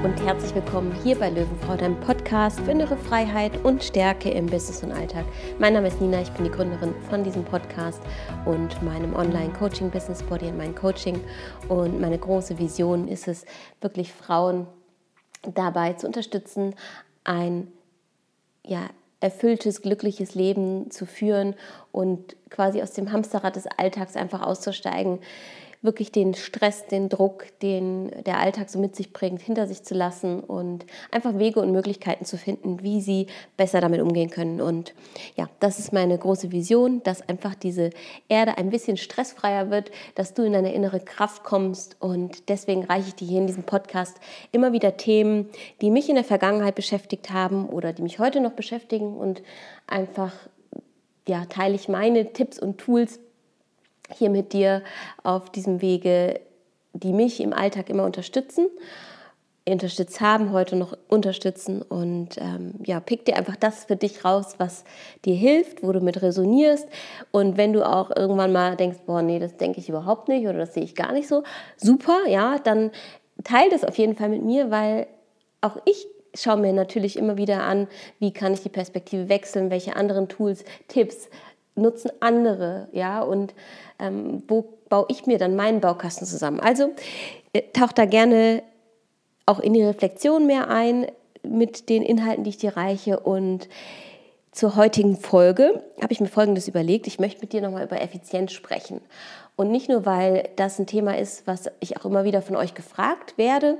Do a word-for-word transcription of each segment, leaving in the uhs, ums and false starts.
und herzlich willkommen hier bei Löwenfrau, deinem Podcast für innere Freiheit und Stärke im Business und Alltag. Mein Name ist Nina, ich bin die Gründerin von diesem Podcast und meinem Online-Coaching Business Body and Mind Coaching. Und meine große Vision ist es, wirklich Frauen dabei zu unterstützen, ein ja, erfülltes, glückliches Leben zu führen und quasi aus dem Hamsterrad des Alltags einfach auszusteigen, wirklich den Stress, den Druck, den der Alltag so mit sich bringt, hinter sich zu lassen und einfach Wege und Möglichkeiten zu finden, wie sie besser damit umgehen können. Und ja, das ist meine große Vision, dass einfach diese Erde ein bisschen stressfreier wird, dass du in deine innere Kraft kommst. Und deswegen reiche ich dir hier in diesem Podcast immer wieder Themen, die mich in der Vergangenheit beschäftigt haben oder die mich heute noch beschäftigen. Und einfach ja, teile ich meine Tipps und Tools hier mit dir auf diesem Wege, die mich im Alltag immer unterstützen, unterstützt haben, heute noch unterstützen und ähm, ja, pick dir einfach das für dich raus, was dir hilft, wo du mit resonierst. Und wenn du auch irgendwann mal denkst, boah, nee, das denke ich überhaupt nicht oder das sehe ich gar nicht so, super, ja, dann teile das auf jeden Fall mit mir, weil auch ich schaue mir natürlich immer wieder an, wie kann ich die Perspektive wechseln, welche anderen Tools, Tipps nutzen andere, ja, und ähm, wo baue ich mir dann meinen Baukasten zusammen. Also äh, tauch da gerne auch in die Reflexion mehr ein mit den Inhalten, die ich dir reiche. Und zur heutigen Folge habe ich mir Folgendes überlegt. Ich möchte mit dir nochmal über Effizienz sprechen. Und nicht nur, weil das ein Thema ist, was ich auch immer wieder von euch gefragt werde.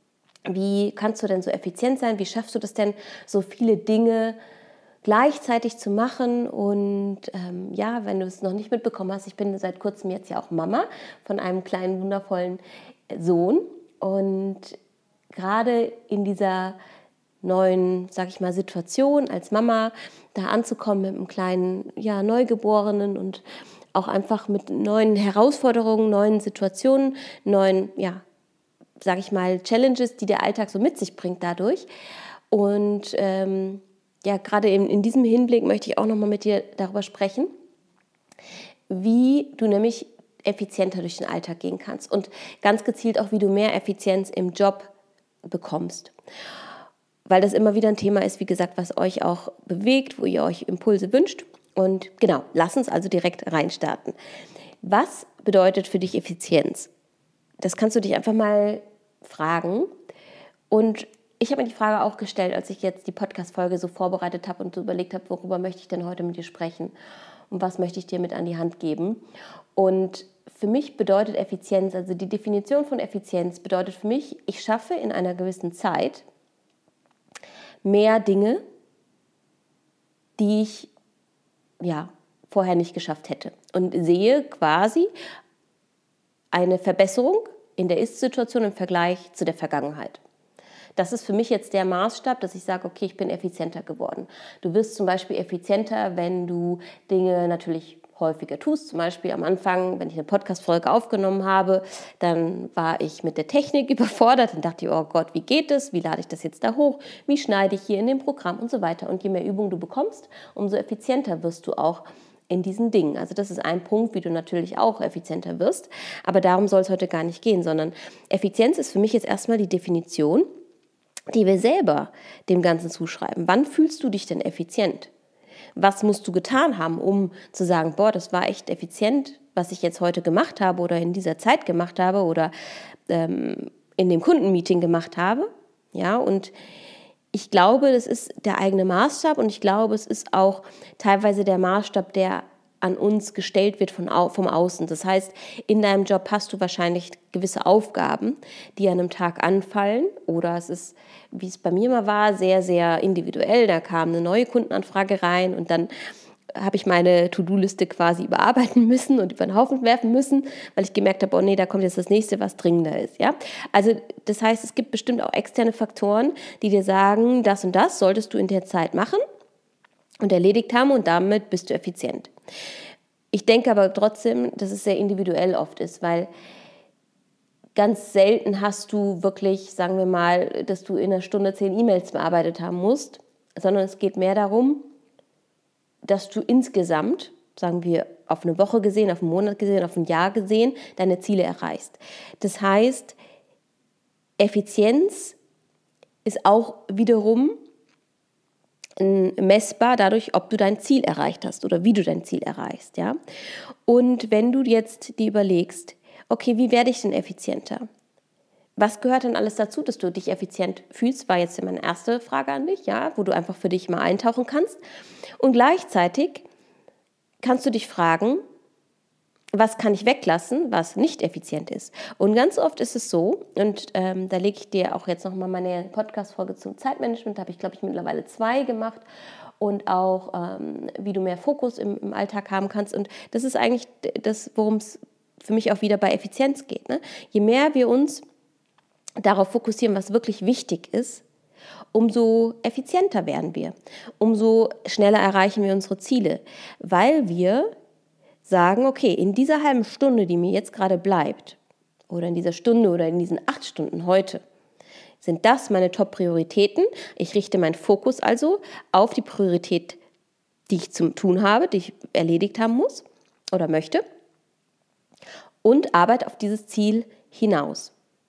Wie kannst du denn so effizient sein? Wie schaffst du das denn, so viele Dinge gleichzeitig zu machen? Und ähm, ja, wenn du es noch nicht mitbekommen hast, ich bin seit kurzem jetzt ja auch Mama von einem kleinen, wundervollen Sohn. Und gerade in dieser neuen, sag ich mal, Situation als Mama, da anzukommen mit einem kleinen, ja, Neugeborenen und auch einfach mit neuen Herausforderungen, neuen Situationen, neuen, ja, sag ich mal, Challenges, die der Alltag so mit sich bringt dadurch. Und ähm, ja, gerade in, in diesem Hinblick möchte ich auch nochmal mit dir darüber sprechen, wie du nämlich effizienter durch den Alltag gehen kannst und ganz gezielt auch, wie du mehr Effizienz im Job bekommst. Weil das immer wieder ein Thema ist, wie gesagt, was euch auch bewegt, wo ihr euch Impulse wünscht. Und genau, lass uns also direkt reinstarten. Was bedeutet für dich Effizienz? Das kannst du dich einfach mal fragen. Und ich habe mir die Frage auch gestellt, als ich jetzt die Podcast-Folge so vorbereitet habe und so überlegt habe, worüber möchte ich denn heute mit dir sprechen und was möchte ich dir mit an die Hand geben. Und für mich bedeutet Effizienz, also die Definition von Effizienz bedeutet für mich, ich schaffe in einer gewissen Zeit mehr Dinge, die ich ja, vorher nicht geschafft hätte. Und sehe quasi eine Verbesserung in der Ist-Situation im Vergleich zu der Vergangenheit. Das ist für mich jetzt der Maßstab, dass ich sage, okay, ich bin effizienter geworden. Du wirst zum Beispiel effizienter, wenn du Dinge natürlich häufiger tust. Zum Beispiel am Anfang, wenn ich eine Podcast-Folge aufgenommen habe, dann war ich mit der Technik überfordert. Dann dachte ich, oh Gott, wie geht das? Wie lade ich das jetzt da hoch? Wie schneide ich hier in dem Programm und so weiter? Und je mehr Übung du bekommst, umso effizienter wirst du auch in diesen Dingen. Also das ist ein Punkt, wie du natürlich auch effizienter wirst. Aber darum soll es heute gar nicht gehen, sondern Effizienz ist für mich jetzt erstmal die Definition, die wir selber dem Ganzen zuschreiben. Wann fühlst du dich denn effizient? Was musst du getan haben, um zu sagen, boah, das war echt effizient, was ich jetzt heute gemacht habe oder in dieser Zeit gemacht habe oder ähm, in dem Kundenmeeting gemacht habe? Ja, und ich glaube, das ist der eigene Maßstab und ich glaube, es ist auch teilweise der Maßstab, der an uns gestellt wird von, vom Außen. Das heißt, in deinem Job hast du wahrscheinlich gewisse Aufgaben, die an einem Tag anfallen. Oder es ist, wie es bei mir mal war, sehr, sehr individuell. Da kam eine neue Kundenanfrage rein und dann habe ich meine To-Do-Liste quasi überarbeiten müssen und über den Haufen werfen müssen, weil ich gemerkt habe, oh nee, da kommt jetzt das nächste, was dringender ist. Ja? Also das heißt, es gibt bestimmt auch externe Faktoren, die dir sagen, das und das solltest du in der Zeit machen und erledigt haben und damit bist du effizient. Ich denke aber trotzdem, dass es sehr individuell oft ist, weil ganz selten hast du wirklich, sagen wir mal, dass du in einer Stunde zehn E-Mails bearbeitet haben musst, sondern es geht mehr darum, dass du insgesamt, sagen wir auf eine Woche gesehen, auf einen Monat gesehen, auf ein Jahr gesehen, deine Ziele erreichst. Das heißt, Effizienz ist auch wiederum messbar dadurch, ob du dein Ziel erreicht hast oder wie du dein Ziel erreichst. Ja? Und wenn du jetzt dir überlegst, okay, wie werde ich denn effizienter? Was gehört denn alles dazu, dass du dich effizient fühlst, war jetzt meine erste Frage an dich, ja, wo du einfach für dich mal eintauchen kannst. Und gleichzeitig kannst du dich fragen, was kann ich weglassen, was nicht effizient ist. Und ganz oft ist es so, und ähm, da lege ich dir auch jetzt nochmal meine Podcast-Folge zum Zeitmanagement, da habe ich, glaube ich, mittlerweile zwei gemacht, und auch, ähm, wie du mehr Fokus im, im Alltag haben kannst. Und das ist eigentlich das, worum es für mich auch wieder bei Effizienz geht. Ne? Je mehr wir uns darauf fokussieren, was wirklich wichtig ist, umso effizienter werden wir, umso schneller erreichen wir unsere Ziele, weil wir sagen, okay, in dieser halben Stunde, die mir jetzt gerade bleibt, oder in dieser Stunde oder in diesen acht Stunden heute, sind das meine Top-Prioritäten. Ich richte meinen Fokus also auf die Priorität, die ich zu tun habe, die ich erledigt haben muss oder möchte, und arbeite auf dieses Ziel hinaus.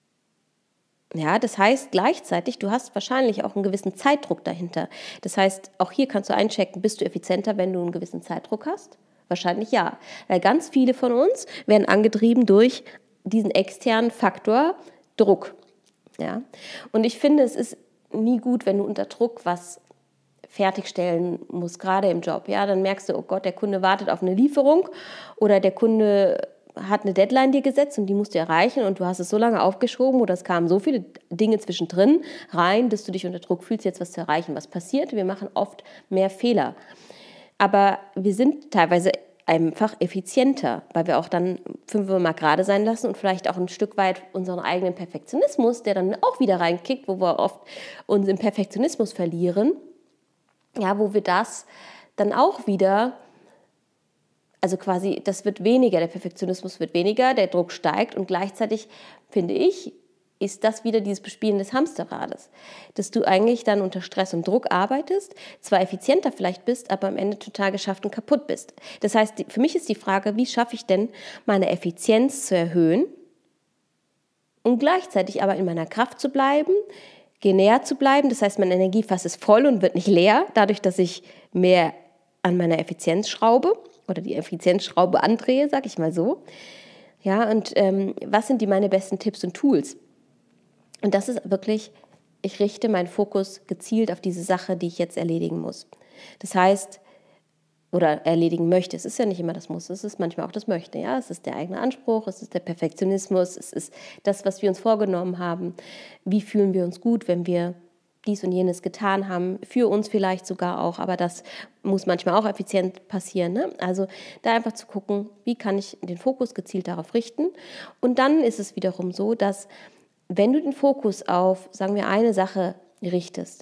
Ja, das heißt gleichzeitig, du hast wahrscheinlich auch einen gewissen Zeitdruck dahinter. Das heißt, auch hier kannst du einchecken, bist du effizienter, wenn du einen gewissen Zeitdruck hast? Wahrscheinlich ja, weil ganz viele von uns werden angetrieben durch diesen externen Faktor Druck. Ja? Und ich finde, es ist nie gut, wenn du unter Druck was fertigstellen musst, gerade im Job. Ja? Dann merkst du, oh Gott, der Kunde wartet auf eine Lieferung oder der Kunde hat eine Deadline dir gesetzt und die musst du erreichen und du hast es so lange aufgeschoben oder es kamen so viele Dinge zwischendrin rein, dass du dich unter Druck fühlst, jetzt was zu erreichen. Was passiert? Wir machen oft mehr Fehler. Aber wir sind teilweise einfach effizienter, weil wir auch dann fünfmal mal gerade sein lassen und vielleicht auch ein Stück weit unseren eigenen Perfektionismus, der dann auch wieder reinkickt, wo wir oft uns im Perfektionismus verlieren, ja, wo wir das dann auch wieder, also quasi, das wird weniger, der Perfektionismus wird weniger, der Druck steigt und gleichzeitig, finde ich, ist das wieder dieses Bespielen des Hamsterrades, dass du eigentlich dann unter Stress und Druck arbeitest, zwar effizienter vielleicht bist, aber am Ende total geschafft und kaputt bist. Das heißt, für mich ist die Frage, wie schaffe ich denn, meine Effizienz zu erhöhen und gleichzeitig aber in meiner Kraft zu bleiben, genährt zu bleiben, das heißt, mein Energiefass ist voll und wird nicht leer, dadurch, dass ich mehr an meiner Effizienz schraube oder die Effizienzschraube andrehe, sag ich mal so. Ja, und ähm, was sind die meine besten Tipps und Tools? Und das ist wirklich, ich richte meinen Fokus gezielt auf diese Sache, die ich jetzt erledigen muss. Das heißt, oder erledigen möchte. Es ist ja nicht immer das Muss, es ist manchmal auch das Möchte. Ja? Es ist der eigene Anspruch, es ist der Perfektionismus, es ist das, was wir uns vorgenommen haben. Wie fühlen wir uns gut, wenn wir dies und jenes getan haben, für uns vielleicht sogar auch, aber das muss manchmal auch effizient passieren. Ne? Also da einfach zu gucken, wie kann ich den Fokus gezielt darauf richten. Und dann ist es wiederum so, dass wenn du den Fokus auf, sagen wir, eine Sache richtest,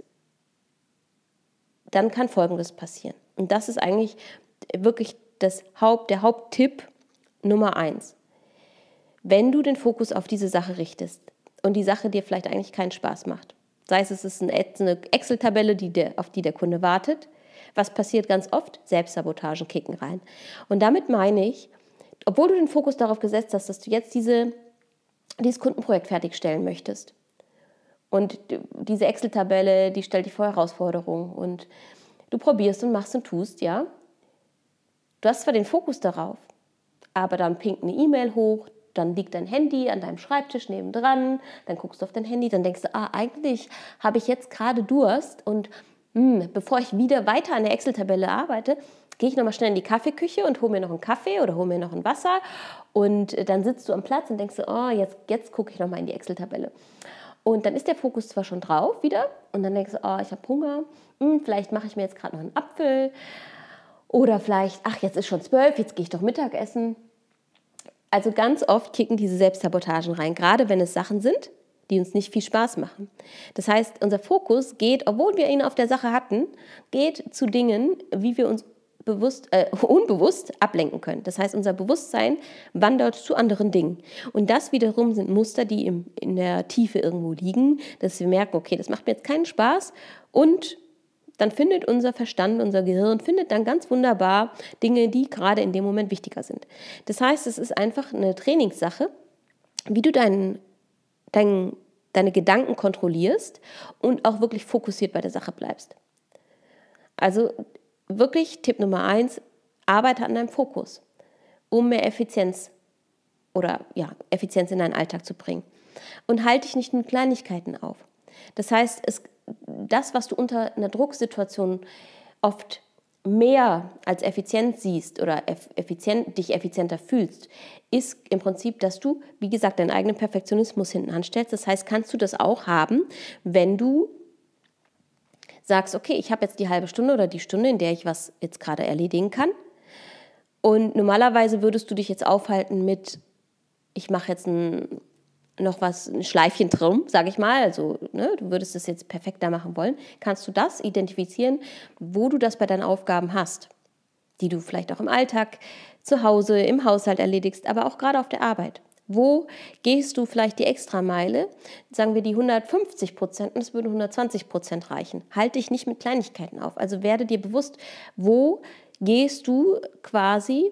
dann kann Folgendes passieren. Und das ist eigentlich wirklich das Haupt, der Haupttipp Nummer eins. Wenn du den Fokus auf diese Sache richtest und die Sache dir vielleicht eigentlich keinen Spaß macht, sei es, es ist eine Excel-Tabelle, die der, auf die der Kunde wartet, was passiert ganz oft? Selbstsabotagen kicken rein. Und damit meine ich, obwohl du den Fokus darauf gesetzt hast, dass du jetzt diese dieses Kundenprojekt fertigstellen möchtest. Und diese Excel-Tabelle, die stellt dich vor Herausforderungen und du probierst und machst und tust, ja. Du hast zwar den Fokus darauf, aber dann pinkt eine E-Mail hoch, dann liegt dein Handy an deinem Schreibtisch nebendran, dann guckst du auf dein Handy, dann denkst du, ah, eigentlich habe ich jetzt gerade Durst und mh, bevor ich wieder weiter an der Excel-Tabelle arbeite, gehe ich nochmal schnell in die Kaffeeküche und hole mir noch einen Kaffee oder hole mir noch ein Wasser und dann sitzt du am Platz und denkst, oh, jetzt, jetzt gucke ich nochmal in die Excel-Tabelle. Und dann ist der Fokus zwar schon drauf wieder und dann denkst du, oh, ich habe Hunger, hm, vielleicht mache ich mir jetzt gerade noch einen Apfel oder vielleicht, ach, jetzt ist schon zwölf, jetzt gehe ich doch Mittagessen. Also ganz oft kicken diese Selbstsabotagen rein, gerade wenn es Sachen sind, die uns nicht viel Spaß machen. Das heißt, unser Fokus geht, obwohl wir ihn auf der Sache hatten, geht zu Dingen, wie wir uns bewusst, äh, unbewusst ablenken können. Das heißt, unser Bewusstsein wandert zu anderen Dingen. Und das wiederum sind Muster, die im, in der Tiefe irgendwo liegen, dass wir merken, okay, das macht mir jetzt keinen Spaß und dann findet unser Verstand, unser Gehirn, findet dann ganz wunderbar Dinge, die gerade in dem Moment wichtiger sind. Das heißt, es ist einfach eine Trainingssache, wie du deinen, deinen deine Gedanken kontrollierst und auch wirklich fokussiert bei der Sache bleibst. Also wirklich Tipp Nummer eins, arbeite an deinem Fokus, um mehr Effizienz oder ja, Effizienz in deinen Alltag zu bringen. Und halte dich nicht mit Kleinigkeiten auf. Das heißt, es, das, was du unter einer Drucksituation oft mehr als effizient siehst oder effizient, dich effizienter fühlst, ist im Prinzip, dass du, wie gesagt, deinen eigenen Perfektionismus hinten anstellst. Das heißt, kannst du das auch haben, wenn du sagst, okay, ich habe jetzt die halbe Stunde oder die Stunde, in der ich was jetzt gerade erledigen kann. Und normalerweise würdest du dich jetzt aufhalten mit, ich mache jetzt ein, noch was, ein Schleifchen drum, sage ich mal. Also ne, du würdest es jetzt perfekt da machen wollen. Kannst du das identifizieren, wo du das bei deinen Aufgaben hast, die du vielleicht auch im Alltag, zu Hause, im Haushalt erledigst, aber auch gerade auf der Arbeit. Wo gehst du vielleicht die Extrameile, sagen wir die hundertfünfzig Prozent, und es würden hundertzwanzig Prozent reichen. Halte dich nicht mit Kleinigkeiten auf. Also werde dir bewusst, wo gehst du quasi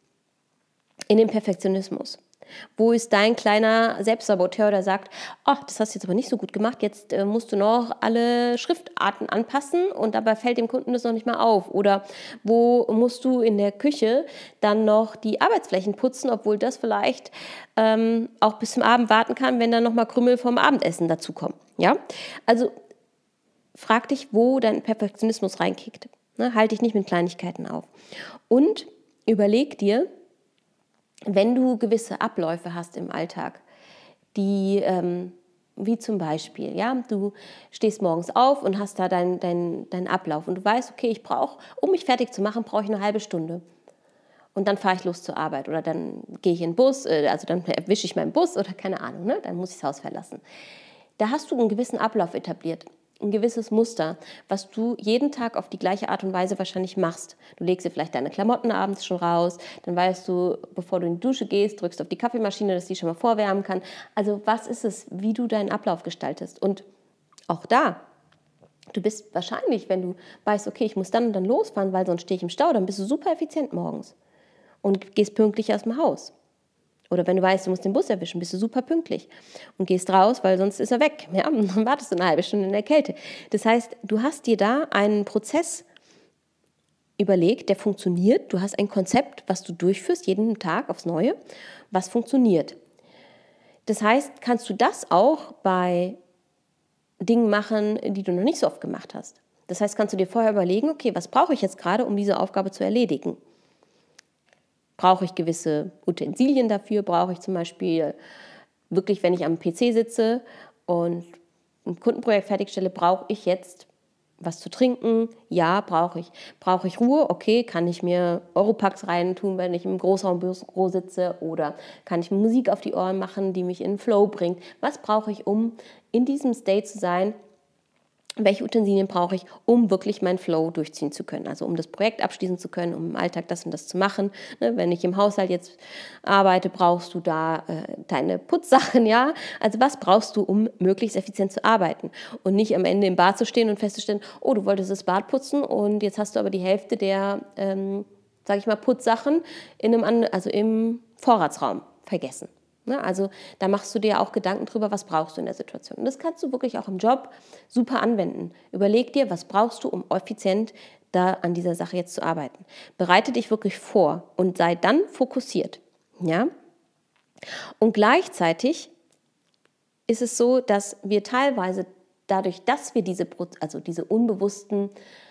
in den Perfektionismus. Wo ist dein kleiner Selbstsaboteur, der sagt, ach, das hast du jetzt aber nicht so gut gemacht, jetzt äh, musst du noch alle Schriftarten anpassen und dabei fällt dem Kunden das noch nicht mal auf. Oder wo musst du in der Küche dann noch die Arbeitsflächen putzen, obwohl das vielleicht ähm, auch bis zum Abend warten kann, wenn dann nochmal Krümel vom Abendessen dazukommen. Ja? Also frag dich, wo dein Perfektionismus reinkickt. Ne? Halt dich nicht mit Kleinigkeiten auf. Und überleg dir, wenn du gewisse Abläufe hast im Alltag, die, ähm, wie zum Beispiel, ja, du stehst morgens auf und hast da deinen dein, dein Ablauf und du weißt, okay, ich brauche, um mich fertig zu machen, brauche ich eine halbe Stunde. Und dann fahre ich los zur Arbeit oder dann gehe ich in den Bus, äh, also dann erwische ich meinen Bus oder keine Ahnung, ne? Dann muss ich das Haus verlassen. Da hast du einen gewissen Ablauf etabliert. Ein gewisses Muster, was du jeden Tag auf die gleiche Art und Weise wahrscheinlich machst. Du legst dir vielleicht deine Klamotten abends schon raus, dann weißt du, bevor du in die Dusche gehst, drückst auf die Kaffeemaschine, dass die schon mal vorwärmen kann. Also was ist es, wie du deinen Ablauf gestaltest? Und auch da, du bist wahrscheinlich, wenn du weißt, okay, ich muss dann und dann losfahren, weil sonst stehe ich im Stau, dann bist du super effizient morgens und gehst pünktlich aus dem Haus. Oder wenn du weißt, du musst den Bus erwischen, bist du super pünktlich und gehst raus, weil sonst ist er weg. Ja, und dann wartest du eine halbe Stunde in der Kälte. Das heißt, du hast dir da einen Prozess überlegt, der funktioniert. Du hast ein Konzept, was du durchführst, jeden Tag aufs Neue, was funktioniert. Das heißt, kannst du das auch bei Dingen machen, die du noch nicht so oft gemacht hast. Das heißt, kannst du dir vorher überlegen, okay, was brauche ich jetzt gerade, um diese Aufgabe zu erledigen? Brauche ich gewisse Utensilien dafür? Brauche ich zum Beispiel wirklich, wenn ich am P C sitze und ein Kundenprojekt fertigstelle, brauche ich jetzt was zu trinken? Ja, brauche ich. Brauche ich Ruhe? Okay, kann ich mir Oropax reintun, wenn ich im Großraumbüro sitze? Oder kann ich Musik auf die Ohren machen, die mich in den Flow bringt? Was brauche ich, um in diesem State zu sein? Welche Utensilien brauche ich, um wirklich meinen Flow durchziehen zu können? Also um das Projekt abschließen zu können, um im Alltag das und das zu machen. Ne, wenn ich im Haushalt jetzt arbeite, brauchst du da äh, deine Putzsachen, ja? Also was brauchst du, um möglichst effizient zu arbeiten? Und nicht am Ende im Bad zu stehen und festzustellen, oh, du wolltest das Bad putzen und jetzt hast du aber die Hälfte der, ähm, sage ich mal, Putzsachen in einem, also im Vorratsraum vergessen. Also da machst du dir auch Gedanken drüber, was brauchst du in der Situation. Und das kannst du wirklich auch im Job super anwenden. Überleg dir, was brauchst du, um effizient da an dieser Sache jetzt zu arbeiten. Bereite dich wirklich vor und sei dann fokussiert. Ja? Und gleichzeitig ist es so, dass wir teilweise dadurch, dass wir diese, also diese unbewussten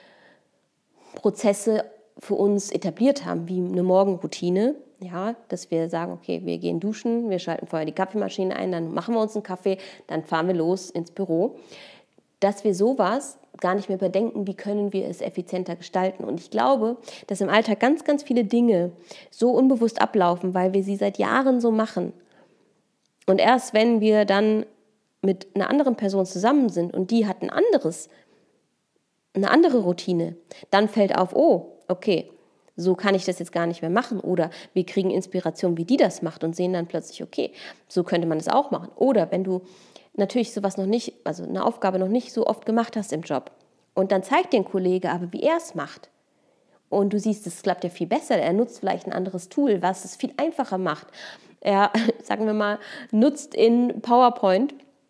Prozesse für uns etabliert haben, wie eine Morgenroutine, ja, dass wir sagen, okay, wir gehen duschen, wir schalten vorher die Kaffeemaschine ein, dann machen wir uns einen Kaffee, dann fahren wir los ins Büro, dass wir sowas gar nicht mehr bedenken, wie können wir es effizienter gestalten. Und ich glaube, dass im Alltag ganz, ganz viele Dinge so unbewusst ablaufen, weil wir sie seit Jahren so machen. Und erst wenn wir dann mit einer anderen Person zusammen sind und die hat ein anderes, eine andere Routine, dann fällt auf, oh, okay, so kann ich das jetzt gar nicht mehr machen. Oder wir kriegen Inspiration, wie die das macht und sehen dann plötzlich, okay, so könnte man das auch machen. Oder wenn du natürlich sowas noch nicht, also eine Aufgabe noch nicht so oft gemacht hast im Job und dann zeigt dir ein Kollege aber, wie er es macht und du siehst, es klappt ja viel besser, er nutzt vielleicht ein anderes Tool, was es viel einfacher macht. Er, sagen wir mal, nutzt in PowerPoint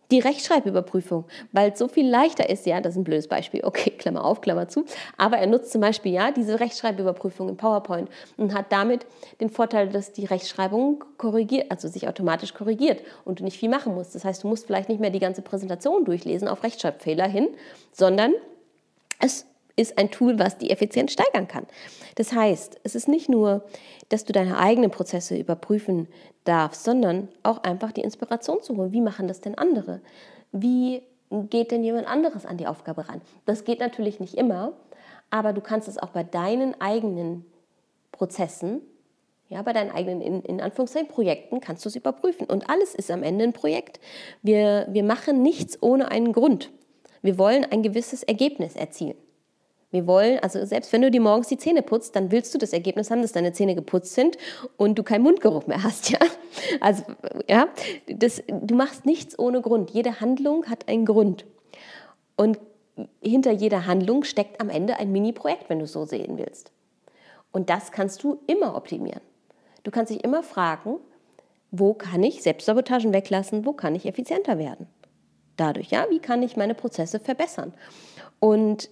Die Rechtschreibüberprüfung, weil es so viel leichter ist, ja, das ist ein blödes Beispiel, okay, Klammer auf, Klammer zu, aber er nutzt zum Beispiel, ja, diese Rechtschreibüberprüfung in PowerPoint und hat damit den Vorteil, dass die Rechtschreibung korrigiert, also sich automatisch korrigiert und du nicht viel machen musst. Das heißt, du musst vielleicht nicht mehr die ganze Präsentation durchlesen auf Rechtschreibfehler hin, sondern es ist ein Tool, was die Effizienz steigern kann. Das heißt, es ist nicht nur, dass du deine eigenen Prozesse überprüfen darfst, sondern auch einfach die Inspiration zu holen. Wie machen das denn andere? Wie geht denn jemand anderes an die Aufgabe ran? Das geht natürlich nicht immer, aber du kannst es auch bei deinen eigenen Prozessen, ja, bei deinen eigenen, in, in Anführungszeichen, Projekten, kannst du es überprüfen. Und alles ist am Ende ein Projekt. Wir, wir machen nichts ohne einen Grund. Wir wollen ein gewisses Ergebnis erzielen. Wir wollen, also selbst wenn du dir morgens die Zähne putzt, dann willst du das Ergebnis haben, dass deine Zähne geputzt sind und du keinen Mundgeruch mehr hast, ja. Also, ja, das, du machst nichts ohne Grund. Jede Handlung hat einen Grund. Und hinter jeder Handlung steckt am Ende ein Mini-Projekt, wenn du es so sehen willst. Und das kannst du immer optimieren. Du kannst dich immer fragen, wo kann ich Selbstsabotagen weglassen, wo kann ich effizienter werden? Dadurch, ja, wie kann ich meine Prozesse verbessern? Und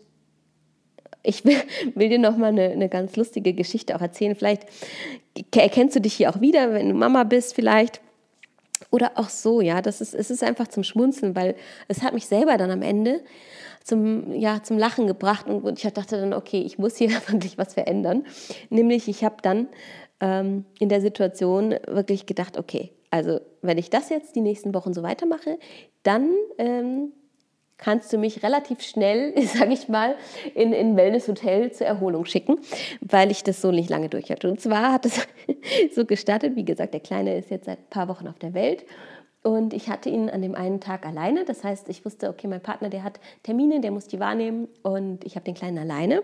ich will, will dir noch mal eine, eine ganz lustige Geschichte auch erzählen. Vielleicht erkennst du dich hier auch wieder, wenn du Mama bist vielleicht. Oder auch so, ja, das ist, es ist einfach zum Schmunzeln, weil es hat mich selber dann am Ende zum, ja, zum Lachen gebracht. Und ich dachte dann, okay, ich muss hier wirklich was verändern. Nämlich, ich habe dann ähm, in der Situation wirklich gedacht, okay, also wenn ich das jetzt die nächsten Wochen so weitermache, dann ähm, kannst du mich relativ schnell, sage ich mal, in ein Wellness-Hotel zur Erholung schicken, weil ich das so nicht lange durchhalte. Und zwar hat es so gestartet, wie gesagt, der Kleine ist jetzt seit ein paar Wochen auf der Welt und ich hatte ihn an dem einen Tag alleine. Das heißt, ich wusste, okay, mein Partner, der hat Termine, der muss die wahrnehmen und ich habe den Kleinen alleine.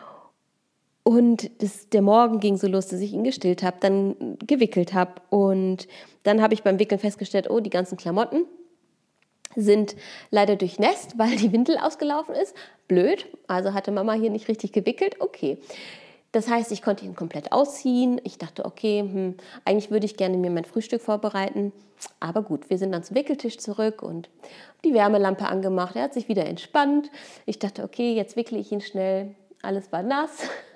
Und das, der Morgen ging so los, dass ich ihn gestillt habe, dann gewickelt habe und dann habe ich beim Wickeln festgestellt, oh, die ganzen Klamotten sind leider durchnässt, weil die Windel ausgelaufen ist. Blöd, also hatte Mama hier nicht richtig gewickelt. Okay, das heißt, ich konnte ihn komplett ausziehen. Ich dachte, okay, hm, eigentlich würde ich gerne mir mein Frühstück vorbereiten. Aber gut, wir sind dann zum Wickeltisch zurück und die Wärmelampe angemacht. Er hat sich wieder entspannt. Ich dachte, okay, jetzt wickle ich ihn schnell. Alles war nass.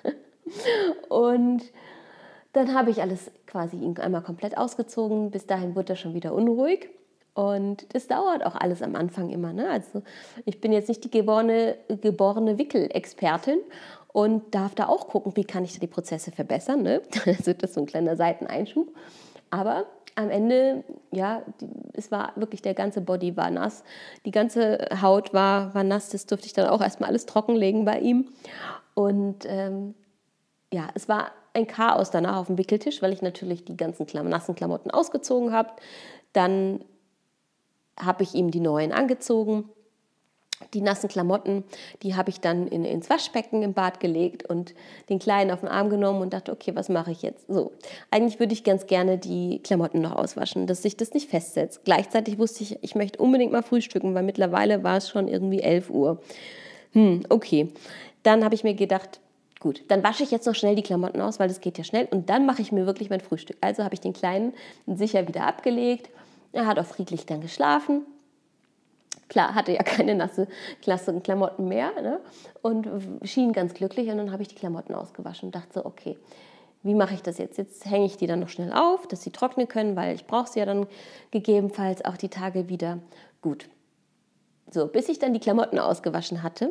Und dann habe ich alles quasi ihn einmal komplett ausgezogen. Bis dahin wurde er schon wieder unruhig. Und das dauert auch alles am Anfang immer. Ne? Also ich bin jetzt nicht die geborene, geborene Wickelexpertin und darf da auch gucken, wie kann ich da die Prozesse verbessern. Ne? Also das ist so ein kleiner Seiteneinschub. Aber am Ende, ja, die, es war wirklich, der ganze Body war nass. Die ganze Haut war, war nass. Das durfte ich dann auch erstmal alles trockenlegen bei ihm. Und ähm, ja, es war ein Chaos danach auf dem Wickeltisch, weil ich natürlich die ganzen Klam- nassen Klamotten ausgezogen habe. Dann habe ich ihm die neuen angezogen. Die nassen Klamotten, die habe ich dann in, ins Waschbecken im Bad gelegt und den Kleinen auf den Arm genommen und dachte, okay, was mache ich jetzt? So, eigentlich würde ich ganz gerne die Klamotten noch auswaschen, dass sich das nicht festsetzt. Gleichzeitig wusste ich, ich möchte unbedingt mal frühstücken, weil mittlerweile war es schon irgendwie elf Uhr. Hm, okay. Dann habe ich mir gedacht, gut, dann wasche ich jetzt noch schnell die Klamotten aus, weil das geht ja schnell und dann mache ich mir wirklich mein Frühstück. Also habe ich den Kleinen sicher wieder abgelegt. Er hat auch friedlich dann geschlafen. Klar, hatte ja keine nasse, nasse Klamotten mehr, ne? Und schien ganz glücklich. Und dann habe ich die Klamotten ausgewaschen und dachte so, okay, wie mache ich das jetzt? Jetzt hänge ich die dann noch schnell auf, dass sie trocknen können, weil ich brauche sie ja dann gegebenenfalls auch die Tage wieder. Gut. So, bis ich dann die Klamotten ausgewaschen hatte,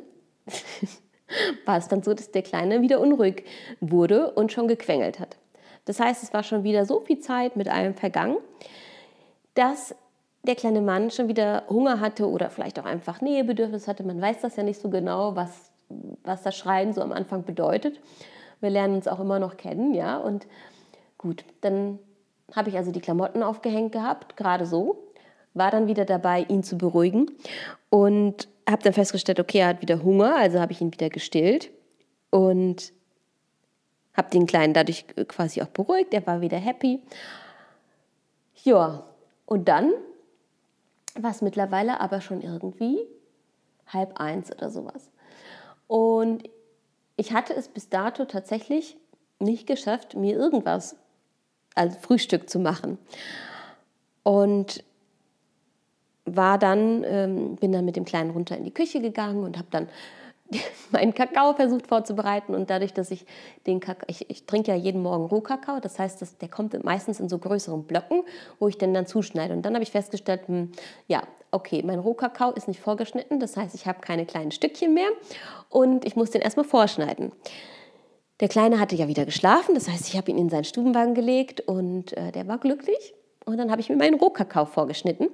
war es dann so, dass der Kleine wieder unruhig wurde und schon gequengelt hat. Das heißt, es war schon wieder so viel Zeit mit allem vergangen, dass der kleine Mann schon wieder Hunger hatte oder vielleicht auch einfach Nähebedürfnis hatte. Man weiß das ja nicht so genau, was, was das Schreien so am Anfang bedeutet. Wir lernen uns auch immer noch kennen, ja. Und gut, dann habe ich also die Klamotten aufgehängt gehabt, gerade so. War dann wieder dabei, ihn zu beruhigen und habe dann festgestellt, okay, er hat wieder Hunger, also habe ich ihn wieder gestillt und habe den Kleinen dadurch quasi auch beruhigt. Er war wieder happy. Ja, und dann war es mittlerweile aber schon irgendwie halb eins oder sowas. Und ich hatte es bis dato tatsächlich nicht geschafft, mir irgendwas als Frühstück zu machen. Und war dann, ähm, bin dann mit dem Kleinen runter in die Küche gegangen und habe dann meinen Kakao versucht vorzubereiten. Und dadurch, dass ich den Kakao, ich, ich trinke ja jeden Morgen Rohkakao, das heißt, dass, der kommt meistens in so größeren Blöcken, wo ich den dann zuschneide. Und dann habe ich festgestellt, hm, ja, okay, mein Rohkakao ist nicht vorgeschnitten, das heißt, ich habe keine kleinen Stückchen mehr und ich muss den erstmal vorschneiden. Der Kleine hatte ja wieder geschlafen, das heißt, ich habe ihn in seinen Stubenwagen gelegt und äh, der war glücklich. Und dann habe ich mir meinen Rohkakao vorgeschnitten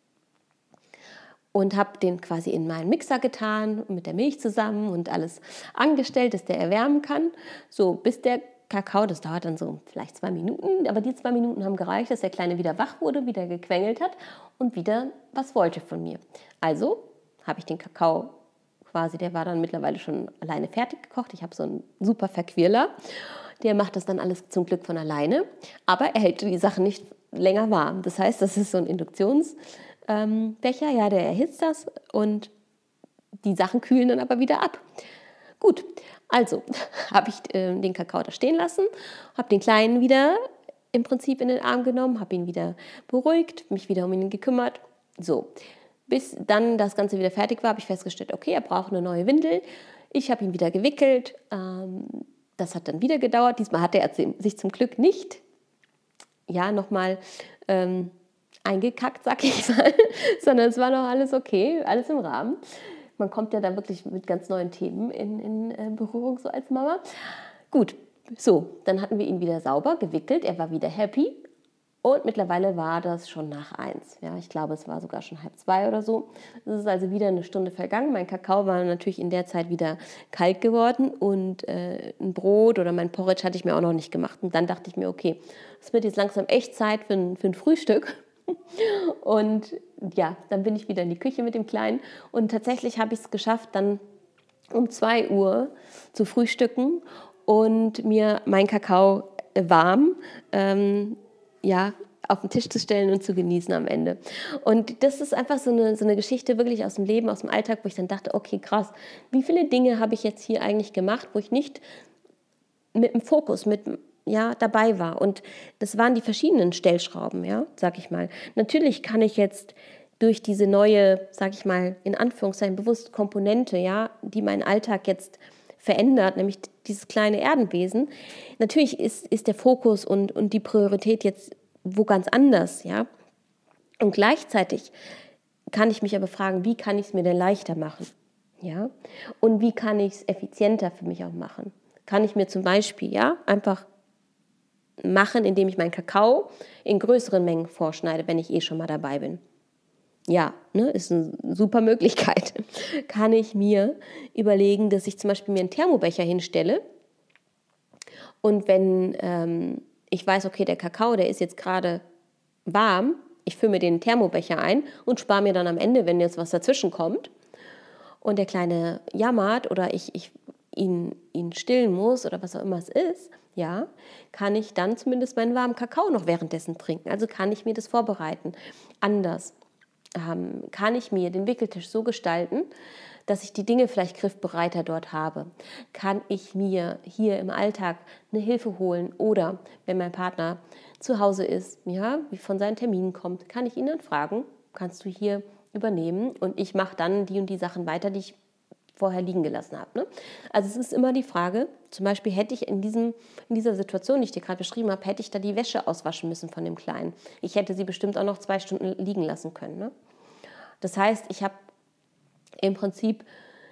und habe den quasi in meinen Mixer getan, mit der Milch zusammen und alles angestellt, dass der erwärmen kann. So, bis der Kakao, das dauert dann so vielleicht zwei Minuten, aber die zwei Minuten haben gereicht, dass der Kleine wieder wach wurde, wieder gequengelt hat und wieder was wollte von mir. Also habe ich den Kakao quasi, der war dann mittlerweile schon alleine fertig gekocht. Ich habe so einen super Verquirler, der macht das dann alles zum Glück von alleine, aber er hält die Sachen nicht länger warm. Das heißt, das ist so ein Induktions Ähm, Becher, ja, der erhitzt das und die Sachen kühlen dann aber wieder ab. Gut, also habe ich äh, den Kakao da stehen lassen, habe den Kleinen wieder im Prinzip in den Arm genommen, habe ihn wieder beruhigt, mich wieder um ihn gekümmert. So, bis dann das Ganze wieder fertig war, habe ich festgestellt, okay, er braucht eine neue Windel. Ich habe ihn wieder gewickelt. Ähm, das hat dann wieder gedauert. Diesmal hatte er sich zum Glück nicht, ja, nochmal ähm, eingekackt, sag ich mal, sondern es war noch alles okay, alles im Rahmen. Man kommt ja da wirklich mit ganz neuen Themen in, in Berührung, so als Mama. Gut, so, dann hatten wir ihn wieder sauber gewickelt, er war wieder happy und mittlerweile war das schon nach eins. Ja, ich glaube, es war sogar schon halb zwei oder so. Es ist also wieder eine Stunde vergangen. Mein Kakao war natürlich in der Zeit wieder kalt geworden und äh, ein Brot oder mein Porridge hatte ich mir auch noch nicht gemacht. Und dann dachte ich mir, okay, es wird jetzt langsam echt Zeit für ein, für ein Frühstück. Und ja, dann bin ich wieder in die Küche mit dem Kleinen und tatsächlich habe ich es geschafft, dann um zwei Uhr zu frühstücken und mir meinen Kakao warm ähm, ja, auf den Tisch zu stellen und zu genießen am Ende. Und das ist einfach so eine, so eine Geschichte wirklich aus dem Leben, aus dem Alltag, wo ich dann dachte, okay, krass, wie viele Dinge habe ich jetzt hier eigentlich gemacht, wo ich nicht mit dem Fokus, mit ja, dabei war. Und das waren die verschiedenen Stellschrauben, ja, sag ich mal. Natürlich kann ich jetzt durch diese neue, sag ich mal, in Anführungszeichen bewusst Komponente, ja, die meinen Alltag jetzt verändert, nämlich dieses kleine Erdenwesen, natürlich ist, ist der Fokus und, und die Priorität jetzt wo ganz anders, ja. Und gleichzeitig kann ich mich aber fragen, wie kann ich es mir denn leichter machen, ja? Und wie kann ich es effizienter für mich auch machen? Kann ich mir zum Beispiel, ja, einfach machen, indem ich meinen Kakao in größeren Mengen vorschneide, wenn ich eh schon mal dabei bin. Ja, ne, ist eine super Möglichkeit. Kann ich mir überlegen, dass ich zum Beispiel mir einen Thermobecher hinstelle und wenn ähm, ich weiß, okay, der Kakao, der ist jetzt gerade warm, ich fülle mir den Thermobecher ein und spare mir dann am Ende, wenn jetzt was dazwischen kommt und der Kleine jammert oder ich, ich ihn, ihn stillen muss oder was auch immer es ist, ja, kann ich dann zumindest meinen warmen Kakao noch währenddessen trinken. Also kann ich mir das vorbereiten. Anders ähm, kann ich mir den Wickeltisch so gestalten, dass ich die Dinge vielleicht griffbereiter dort habe. Kann ich mir hier im Alltag eine Hilfe holen oder wenn mein Partner zu Hause ist, ja, wie von seinen Terminen kommt, kann ich ihn dann fragen, kannst du hier übernehmen und ich mache dann die und die Sachen weiter, die ich vorher liegen gelassen habe. Ne? Also es ist immer die Frage, zum Beispiel hätte ich in, diesem, in dieser Situation, die ich dir gerade beschrieben habe, hätte ich da die Wäsche auswaschen müssen von dem Kleinen. Ich hätte sie bestimmt auch noch zwei Stunden liegen lassen können. Ne? Das heißt, ich habe im Prinzip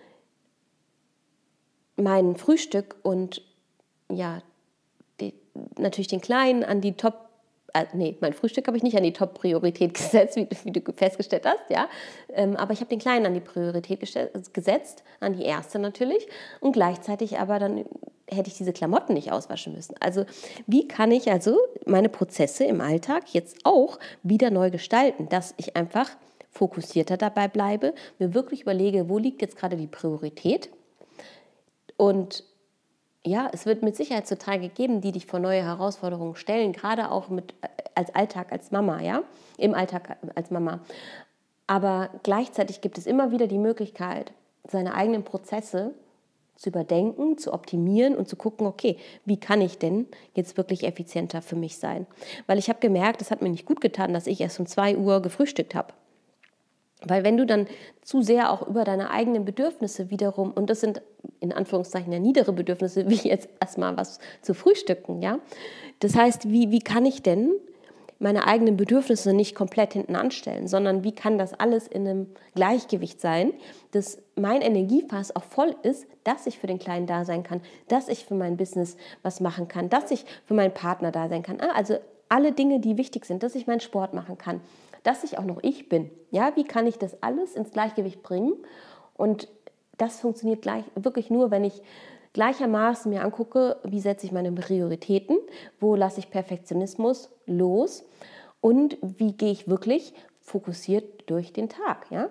mein Frühstück und ja, die, natürlich den Kleinen an die Top Äh, nee, mein Frühstück habe ich nicht an die Top-Priorität gesetzt, wie, wie du festgestellt hast, ja. Ähm, aber ich habe den Kleinen an die Priorität gesetzt, an die erste natürlich. Und gleichzeitig aber dann hätte ich diese Klamotten nicht auswaschen müssen. Also wie kann ich also meine Prozesse im Alltag jetzt auch wieder neu gestalten, dass ich einfach fokussierter dabei bleibe, mir wirklich überlege, wo liegt jetzt gerade die Priorität und ja, es wird mit Sicherheit so Tage geben, die dich vor neue Herausforderungen stellen, gerade auch mit, als Alltag, als Mama, ja, im Alltag als Mama. Aber gleichzeitig gibt es immer wieder die Möglichkeit, seine eigenen Prozesse zu überdenken, zu optimieren und zu gucken, okay, wie kann ich denn jetzt wirklich effizienter für mich sein? Weil ich habe gemerkt, es hat mir nicht gut getan, dass ich erst um zwei Uhr gefrühstückt habe. Weil wenn du dann zu sehr auch über deine eigenen Bedürfnisse wiederum, und das sind in Anführungszeichen ja niedere Bedürfnisse, wie jetzt erstmal was zu frühstücken, ja. Das heißt, wie, wie kann ich denn meine eigenen Bedürfnisse nicht komplett hinten anstellen, sondern wie kann das alles in einem Gleichgewicht sein, dass mein Energiefass auch voll ist, dass ich für den Kleinen da sein kann, dass ich für mein Business was machen kann, dass ich für meinen Partner da sein kann. Also alle Dinge, die wichtig sind, dass ich meinen Sport machen kann, dass ich auch noch ich bin. Ja, wie kann ich das alles ins Gleichgewicht bringen? Und das funktioniert gleich, wirklich nur, wenn ich gleichermaßen mir angucke, wie setze ich meine Prioritäten, wo lasse ich Perfektionismus los und wie gehe ich wirklich fokussiert durch den Tag. Ja?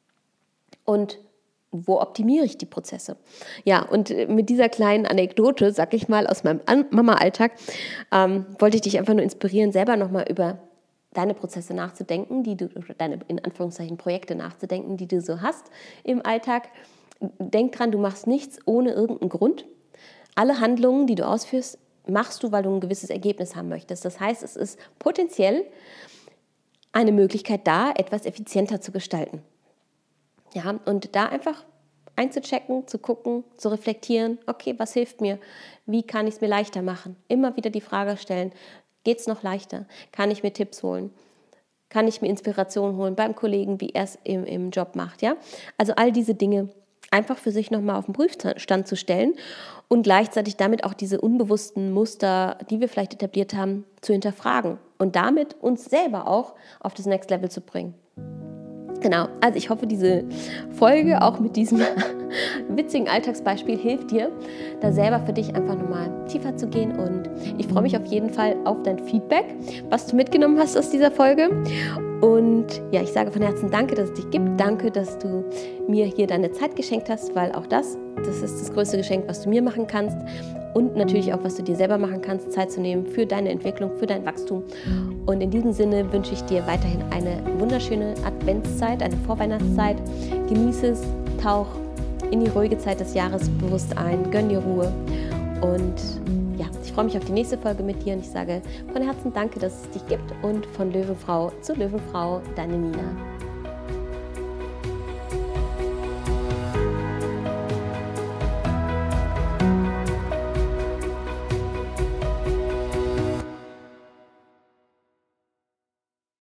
Und wo optimiere ich die Prozesse? Ja, und mit dieser kleinen Anekdote, sag ich mal, aus meinem Mama-Alltag, ähm, wollte ich dich einfach nur inspirieren, selber nochmal über deine Prozesse nachzudenken, die du, deine in Anführungszeichen Projekte nachzudenken, die du so hast im Alltag. Denk dran, du machst nichts ohne irgendeinen Grund. Alle Handlungen, die du ausführst, machst du, weil du ein gewisses Ergebnis haben möchtest. Das heißt, es ist potenziell eine Möglichkeit da, etwas effizienter zu gestalten. Ja, und da einfach einzuchecken, zu gucken, zu reflektieren, okay, was hilft mir? Wie kann ich es mir leichter machen? Immer wieder die Frage stellen, geht es noch leichter? Kann ich mir Tipps holen? Kann ich mir Inspiration holen beim Kollegen, wie er es im, im Job macht? Ja? Also all diese Dinge einfach für sich nochmal auf den Prüfstand zu stellen und gleichzeitig damit auch diese unbewussten Muster, die wir vielleicht etabliert haben, zu hinterfragen und damit uns selber auch auf das Next Level zu bringen. Genau, also ich hoffe, diese Folge auch mit diesem witzigen Alltagsbeispiel hilft dir, da selber für dich einfach nochmal tiefer zu gehen, und ich freue mich auf jeden Fall auf dein Feedback, was du mitgenommen hast aus dieser Folge. Und ja, ich sage von Herzen danke, dass es dich gibt. Danke, dass du mir hier deine Zeit geschenkt hast, weil auch das, das ist das größte Geschenk, was du mir machen kannst. Und natürlich auch, was du dir selber machen kannst, Zeit zu nehmen für deine Entwicklung, für dein Wachstum. Und in diesem Sinne wünsche ich dir weiterhin eine wunderschöne Adventszeit, eine Vorweihnachtszeit. Genieße es, tauch in die ruhige Zeit des Jahres bewusst ein, gönn dir Ruhe. Und ja, ich freue mich auf die nächste Folge mit dir und ich sage von Herzen danke, dass es dich gibt, und von Löwenfrau zu Löwenfrau, deine Nina.